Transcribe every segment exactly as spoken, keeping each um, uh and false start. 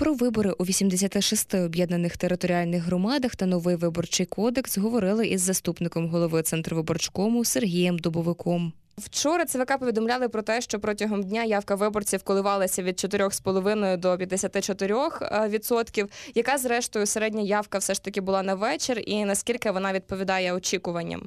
Про вибори у вісімдесяти шести об'єднаних територіальних громадах та новий виборчий кодекс говорили із заступником голови Центрвиборчкому Сергієм Дубовиком. Вчора ЦВК повідомляли про те, що протягом дня явка виборців коливалася від чотирьох з половиною до п'ятдесят чотири відсотків. Яка, зрештою, середня явка все ж таки була на вечір і наскільки вона відповідає очікуванням?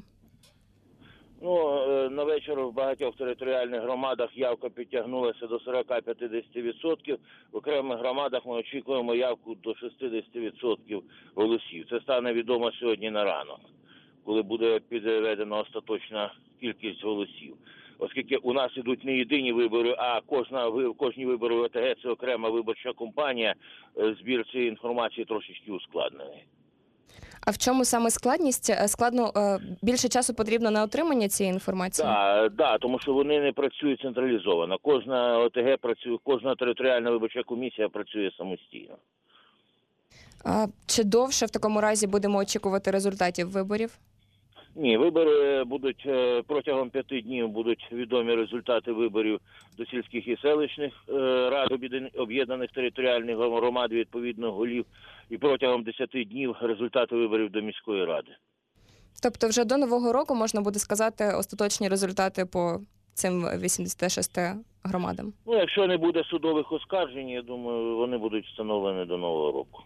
Ну, на вечір в багатьох територіальних громадах явка підтягнулася до сорок-п'ятдесят відсотків. В окремих громадах ми очікуємо явку до шістдесят відсотків голосів. Це стане відомо сьогодні на ранок, коли буде підведена остаточна кількість голосів. Оскільки у нас ідуть не єдині вибори, а кожна, кожні вибори в ОТГ – це окрема виборча кампанія, збір цієї інформації трошечки ускладнений. А в чому саме складність? Складно, більше часу потрібно на отримання цієї інформації? Так, да, тому що вони не працюють централізовано. Кожна ОТГ працює, кожна територіальна виборча комісія працює самостійно. А чи довше в такому разі будемо очікувати результатів виборів? Ні, вибори будуть протягом п'яти днів будуть відомі результати виборів до сільських і селищних рад об'єднаних територіальних громад відповідно голів, і протягом десяти днів результати виборів до міської ради. Тобто вже до Нового року можна буде сказати остаточні результати по цим вісімдесяти шести громадам? Ну, якщо не буде судових оскаржень, я думаю, вони будуть встановлені до Нового року.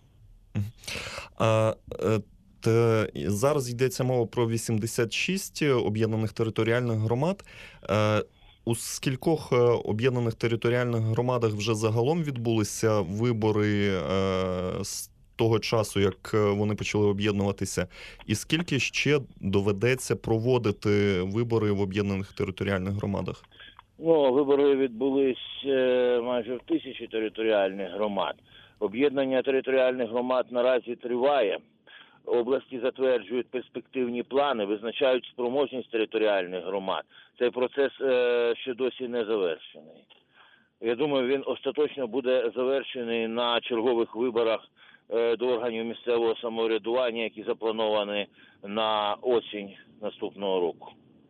А, Та зараз йдеться мова про вісімдесят шість об'єднаних територіальних громад. У скількох об'єднаних територіальних громадах вже загалом відбулися вибори з того часу, як вони почали об'єднуватися? І скільки ще доведеться проводити вибори в об'єднаних територіальних громадах? Ну, вибори відбулись майже в тисячі територіальних громад. Об'єднання територіальних громад наразі триває. Області затверджують перспективні плани, визначають спроможність територіальних громад. Цей процес е, ще досі не завершений. Я думаю, він остаточно буде завершений на чергових виборах е, до органів місцевого самоврядування, які заплановані на осінь наступного року.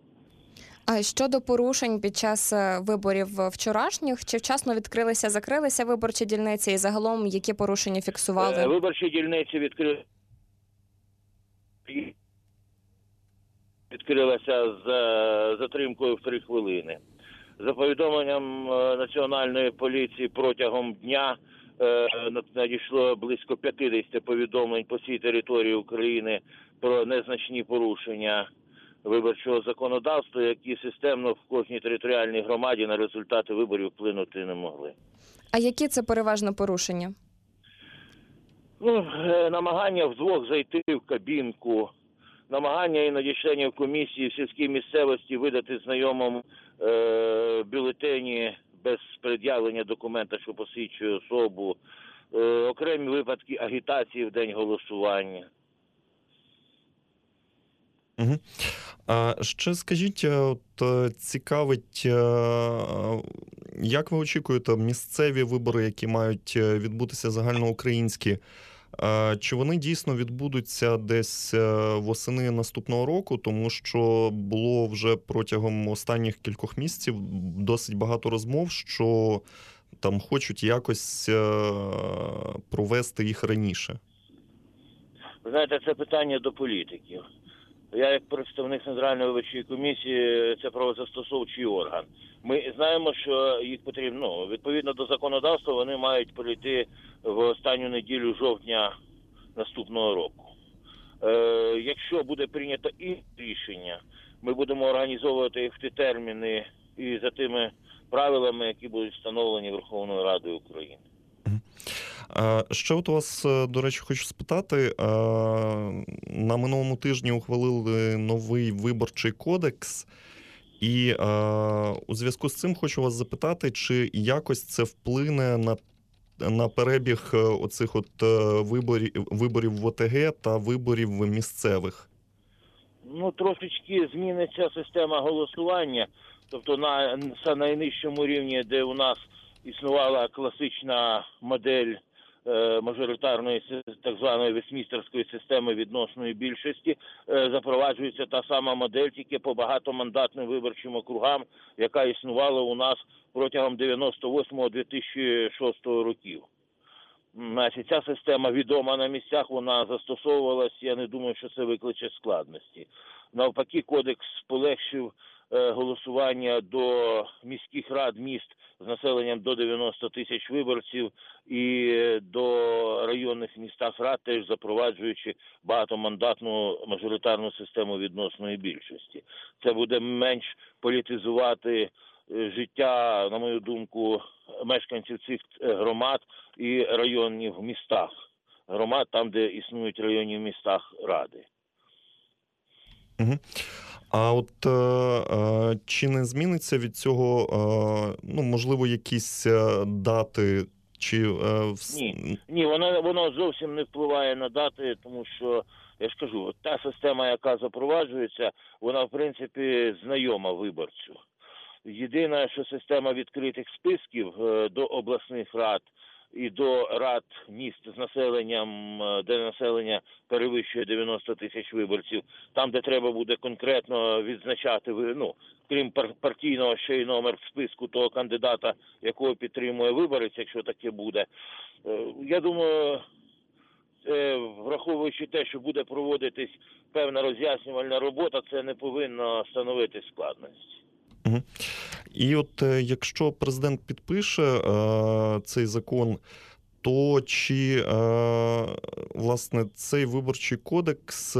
А щодо порушень під час виборів вчорашніх, чи вчасно відкрилися, закрилися виборчі дільниці і загалом які порушення фіксували? Е, виборчі дільниці відкрили. Відкрилася з затримкою в три хвилини. За повідомленням Національної поліції, протягом дня надійшло близько п'ятдесят повідомлень по всій території України про незначні порушення виборчого законодавства, які системно в кожній територіальній громаді на результати виборів вплинути не могли. А які це переважно порушення? Ну, намагання вдвох зайти в кабінку, намагання іноді членів комісії в сільській місцевості видати знайомому е, бюлетені без пред'явлення документа, що посвідчує особу, е, окремі випадки агітації в день голосування. Угу. А ще скажіть, от цікавить, як ви очікуєте місцеві вибори, які мають відбутися загальноукраїнські, чи вони дійсно відбудуться десь восени наступного року, тому що було вже протягом останніх кількох місяців досить багато розмов, що там хочуть якось провести їх раніше? Ви знаєте, це питання до політиків. Я, як представник Центральної виборчої комісії, це правозастосовчий орган. Ми знаємо, що їх потрібно, ну, відповідно до законодавства, вони мають прийти в останню неділю жовтня наступного року. Е, якщо буде прийнято і рішення, ми будемо організовувати їх в ті терміни і за тими правилами, які будуть встановлені Верховною Радою України. Ще от у вас, до речі, хочу спитати, на минулому тижні ухвалили новий виборчий кодекс, і у зв'язку з цим хочу вас запитати, чи якось це вплине на, на перебіг оцих от виборів, виборів в ОТГ та виборів місцевих? Ну, трошечки зміниться система голосування, тобто на, на найнижчому рівні, де у нас існувала класична модель мажоритарної, так званої вестмінстерської системи відносної більшості, запроваджується та сама модель, тільки по багатомандатним виборчим округам, яка існувала у нас протягом дев'яносто восьмого - дві тисячі шостого років. Значить, ця система відома на місцях, вона застосовувалась, я не думаю, що це викличе складності. Навпаки, кодекс полегшив е, голосування до міських рад міст з населенням до дев'яноста тисяч виборців і до районних містах рад, теж запроваджуючи багатомандатну мажоритарну систему відносної більшості. Це буде менш політизувати життя, на мою думку, мешканців цих громад і районів в містах. Громад там, де існують районні в містах ради. Угу. А от е, е, чи не зміниться від цього, е, ну, можливо, якісь дати? Чи, е, в... Ні, ні, воно, воно зовсім не впливає на дати, тому що, я ж кажу, та система, яка запроваджується, вона, в принципі, знайома виборцю. Єдине, що система відкритих списків до обласних рад і до рад міст з населенням, де населення перевищує дев'яносто тисяч виборців, там, де треба буде конкретно відзначати, ну, крім партійного, ще й номер в списку того кандидата, якого підтримує виборець, якщо таке буде. Я думаю, враховуючи те, що буде проводитись певна роз'яснювальна робота, це не повинно становити складності. Угу. І от якщо президент підпише е, цей закон, то чи, е, власне, цей виборчий кодекс,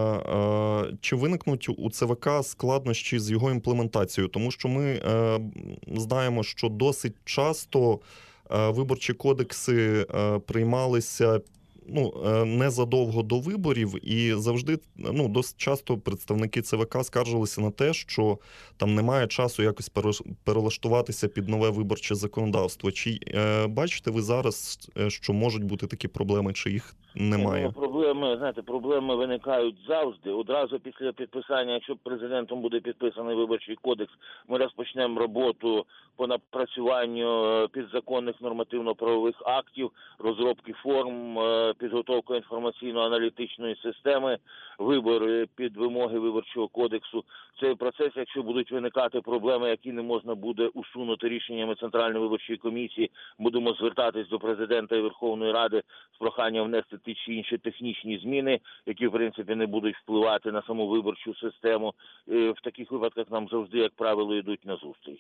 е, чи виникнуть у ЦВК складнощі з його імплементацією? Тому що ми е, знаємо, що досить часто е, виборчі кодекси е, приймалися ну, незадовго до виборів, і завжди, ну, досить часто представники ЦВК скаржилися на те, що там немає часу якось перелаштуватися під нове виборче законодавство. Чи е, бачите ви зараз, що можуть бути такі проблеми, чи їх немає? Ну, проблеми, знаєте, проблеми виникають завжди. Одразу після підписання, якщо президентом буде підписаний виборчий кодекс, ми розпочнемо роботу по напрацюванню підзаконних нормативно-правових актів, розробки форм, підготовку інформаційно-аналітичної системи, вибори під вимоги виборчого кодексу. Цей процес, якщо будуть виникати проблеми, які не можна буде усунути рішеннями Центральної виборчої комісії, будемо звертатись до президента і Верховної Ради з проханням внести ті чи інші технічні зміни, які, в принципі, не будуть впливати на саму виборчу систему. В таких випадках нам завжди, як правило, йдуть назустріч.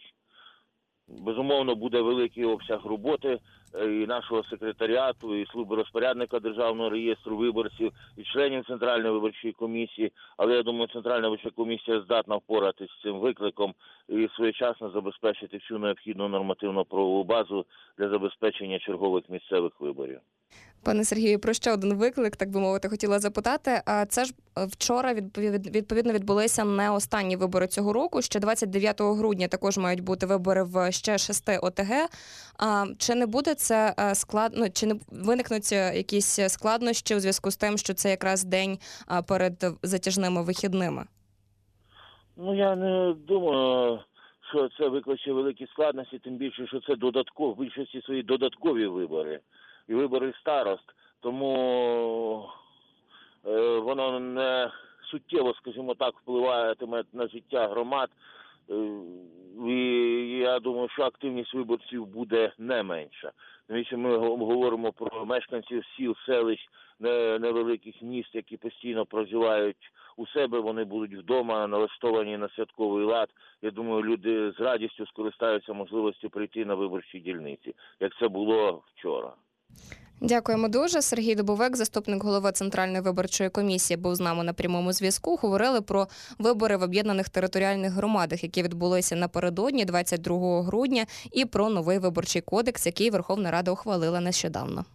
Безумовно, буде великий обсяг роботи і нашого секретаріату, і служби розпорядника Державного реєстру виборців, і членів Центральної виборчої комісії. Але я думаю, Центральна виборча комісія здатна впоратися з цим викликом і своєчасно забезпечити всю необхідну нормативно-правову базу для забезпечення чергових місцевих виборів. Пане Сергію, про ще один виклик, так би мовити, хотіла запитати. Це ж вчора, відповідно, відбулися не останні вибори цього року. Ще двадцять дев'ятого грудня також мають бути вибори в ще шести ОТГ. Чи не буде це складно, чи не виникнуть якісь складнощі у зв'язку з тим, що це якраз день перед затяжними вихідними? Ну, я не думаю, що це викличе великі складності, тим більше, що це додатково, в більшості свої додаткові вибори. І вибори старост, тому е, воно не суттєво, скажімо так, впливатиме на життя громад. Е, і я думаю, що активність виборців буде не менша. Тому що ми говоримо про мешканців сіл, селищ, невеликих міст, які постійно проживають у себе, вони будуть вдома, налаштовані на святковий лад. Я думаю, люди з радістю скористаються можливістю прийти на виборчі дільниці, як це було вчора. Дякуємо дуже. Сергій Дубовик, заступник голови Центральної виборчої комісії, був з нами на прямому зв'язку. Говорили про вибори в об'єднаних територіальних громадах, які відбулися напередодні двадцять другого грудня, і про новий виборчий кодекс, який Верховна Рада ухвалила нещодавно.